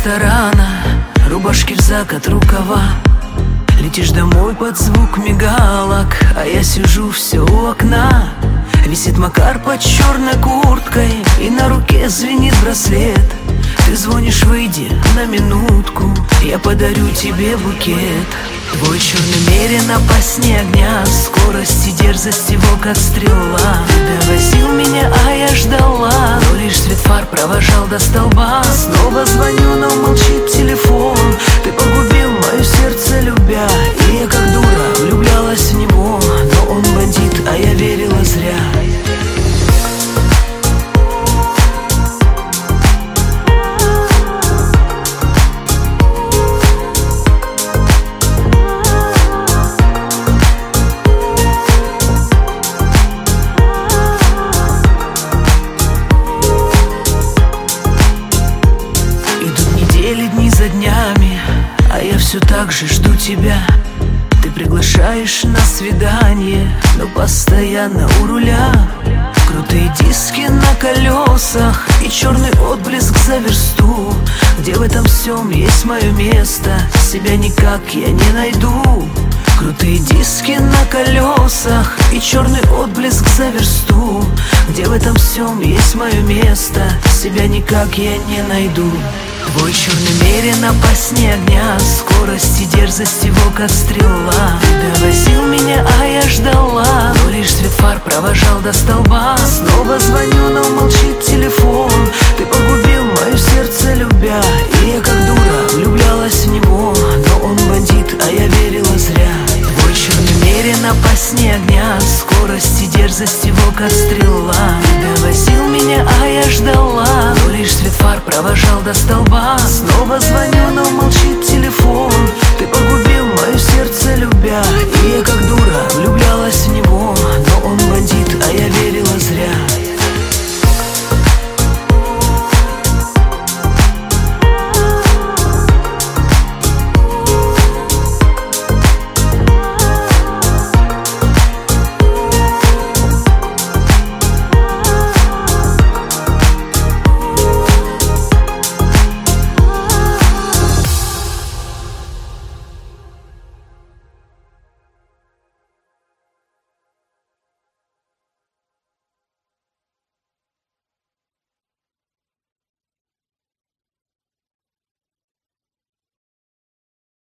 ресторана, рубашки в закат рукава. Летишь домой под звук мигалок, а я сижу все у окна. Висит Макар под черной курткой, и на руке звенит браслет. Ты звонишь: выйди на минутку, я подарю тебе букет. Твой черный мерин опаснее огня, скорость и дерзость его как стрела. Ты довозил меня, а я ждала, но лишь свет фар провожал до столба. Снова звоню, но молчит телефон. Ты погубил мое сердце, любя, и я как дура влюблялась в него. Но он бандит, а я верила зря. Дни за днями, а я все так же жду тебя. Ты приглашаешь на свидание, но постоянно у руля. Крутые диски на колесах и черный отблеск за версту. Где в этом всем есть мое место? Себя никак я не найду. Крутые диски на колесах и черный отблеск за версту. Где в этом всем есть мое место? Себя никак я не найду. Твой черный мерин опаснее огня, скорость и дерзость его как стрела. Ты довозил меня, а я ждала, но лишь свет фар провожал до столба. Снова звоню, но молчит телефон. Ты погубил мое сердце, любя, и я как дура влюблялась в него. Но он бандит, а я верила зря. Твой черный мерин опаснее огня, скорость и дерзость его как стрела. Ты довозил меня, а я ждала, но лишь свет фар провожал до столба. Снова звоню, но молчит телефон. Ты погубил мое сердце, любя, и я как дура влюблялась